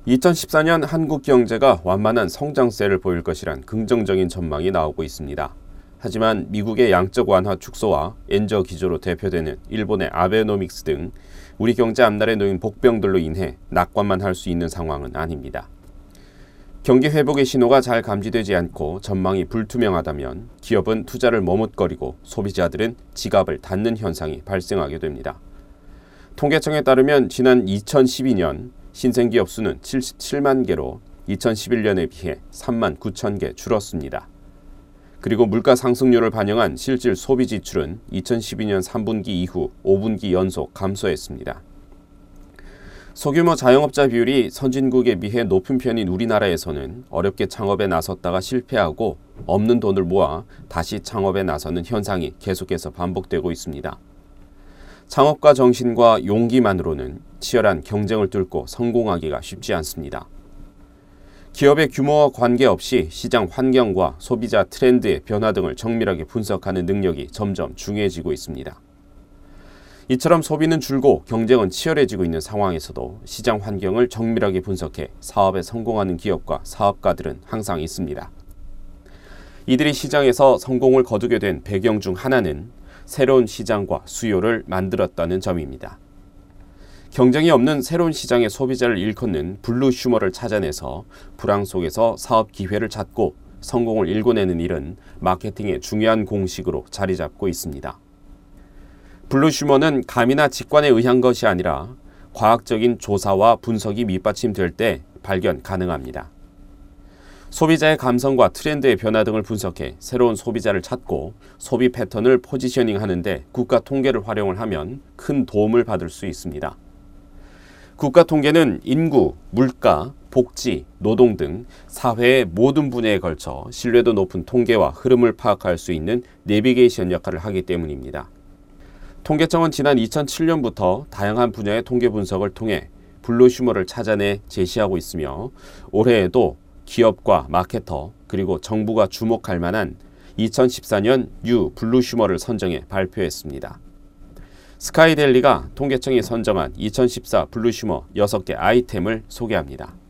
2014년 한국 경제가 완만한 성장세를 보일 것이란 긍정적인 전망이 나오고 있습니다. 하지만 미국의 양적 완화 축소와 엔저 기조로 대표되는 일본의 아베노믹스 등 우리 경제 앞날에 놓인 복병들로 인해 낙관만 할 수 있는 상황은 아닙니다. 경기 회복의 신호가 잘 감지되지 않고 전망이 불투명하다면 기업은 투자를 머뭇거리고 소비자들은 지갑을 닫는 현상이 발생하게 됩니다. 통계청에 따르면 지난 2012년 신생기업 수는 77만 개로 2011년에 비해 3만 9천 개 줄었습니다. 그리고 물가 상승률을 반영한 실질 소비 지출은 2012년 3분기 이후 5분기 연속 감소했습니다. 소규모 자영업자 비율이 선진국에 비해 높은 편인 우리나라에서는 어렵게 창업에 나섰다가 실패하고 없는 돈을 모아 다시 창업에 나서는 현상이 계속해서 반복되고 있습니다. 창업가 정신과 용기만으로는 치열한 경쟁을 뚫고 성공하기가 쉽지 않습니다. 기업의 규모와 관계없이 시장 환경과 소비자 트렌드의 변화 등을 정밀하게 분석하는 능력이 점점 중요해지고 있습니다. 이처럼 소비는 줄고 경쟁은 치열해지고 있는 상황에서도 시장 환경을 정밀하게 분석해 사업에 성공하는 기업과 사업가들은 항상 있습니다. 이들이 시장에서 성공을 거두게 된 배경 중 하나는 새로운 시장과 수요를 만들었다는 점입니다. 경쟁이 없는 새로운 시장의 소비자를 일컫는 블루 슈머를 찾아내서 불황 속에서 사업 기회를 찾고 성공을 일궈내는 일은 마케팅의 중요한 공식으로 자리 잡고 있습니다. 블루 슈머는 감이나 직관에 의한 것이 아니라 과학적인 조사와 분석이 밑받침될 때 발견 가능합니다. 소비자의 감성과 트렌드의 변화 등을 분석해 새로운 소비자를 찾고 소비 패턴을 포지셔닝하는 데 국가 통계를 활용을 하면 큰 도움을 받을 수 있습니다. 국가 통계는 인구, 물가, 복지, 노동 등 사회의 모든 분야에 걸쳐 신뢰도 높은 통계와 흐름을 파악할 수 있는 내비게이션 역할을 하기 때문입니다. 통계청은 지난 2007년부터 다양한 분야의 통계 분석을 통해 블루 슈머를 찾아내 제시하고 있으며 올해에도 기업과 마케터 그리고 정부가 주목할 만한 2014년 뉴 블루 슈머를 선정해 발표했습니다. 스카이데일리가 통계청이 선정한 2014 블루 슈머 6개 아이템을 소개합니다.